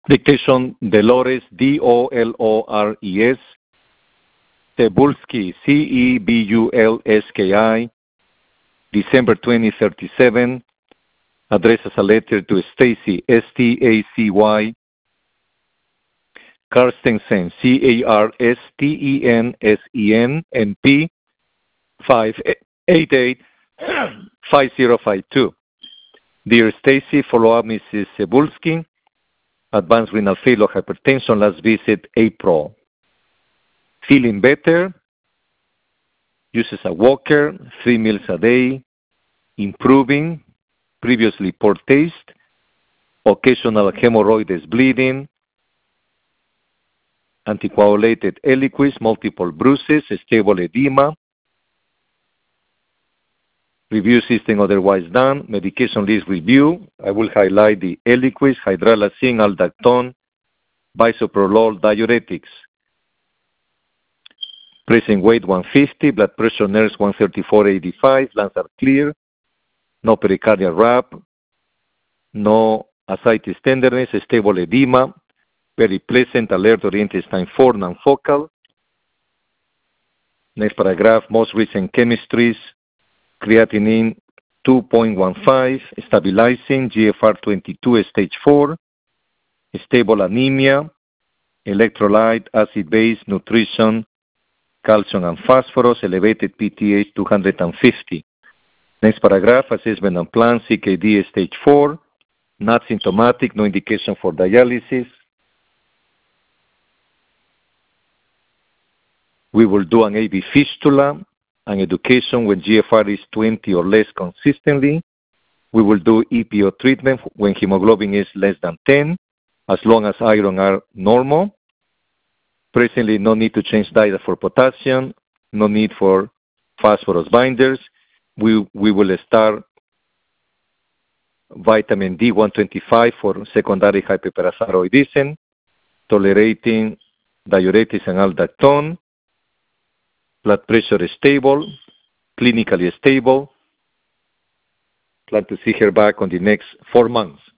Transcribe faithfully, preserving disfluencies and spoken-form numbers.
Dictation Dolores, D O L O R E S. Cebulski, C E B U L S K I. December twenty thirty-seven. Addresses a letter to Stacy, S T A C Y. Carstensen, C A R S T E N S E N, N P, five eight eight, five zero five two. Dear Stacy, follow-up Missus Cebulski. Advanced renal failure, hypertension, last visit April. Feeling better. Uses a walker, three meals a day. Improving. Previously poor taste. Occasional hemorrhoids bleeding. Anticoagulated Eliquis, multiple bruises, stable edema. Review system otherwise done. Medication list review. I will highlight the Eliquis, hydralazine, aldactone, bisoprolol, diuretics. Present weight one fifty, blood pressure nurse one thirty-four eighty-five, lungs are clear. No pericardial wrap. No ascites tenderness, stable edema. Very pleasant, alert, oriented, time four, non-focal. Next paragraph, most recent chemistries. Creatinine two point one five, stabilizing, G F R twenty-two, stage four. Stable anemia, electrolyte, acid-base, nutrition, calcium and phosphorus, elevated P T H two hundred fifty. Next paragraph, assessment and plan, C K D stage four. Not symptomatic, no indication for dialysis. We will do an A V fistula and education when G F R is twenty or less consistently. We will do E P O treatment when hemoglobin is less than ten, as long as iron are normal. Presently, no need to change diet for potassium, no need for phosphorus binders. We, we will start vitamin D one twenty-five for secondary hyperparathyroidism, tolerating diuretics and aldactone. Blood pressure is stable, clinically stable. Plan to see her back on the next four months.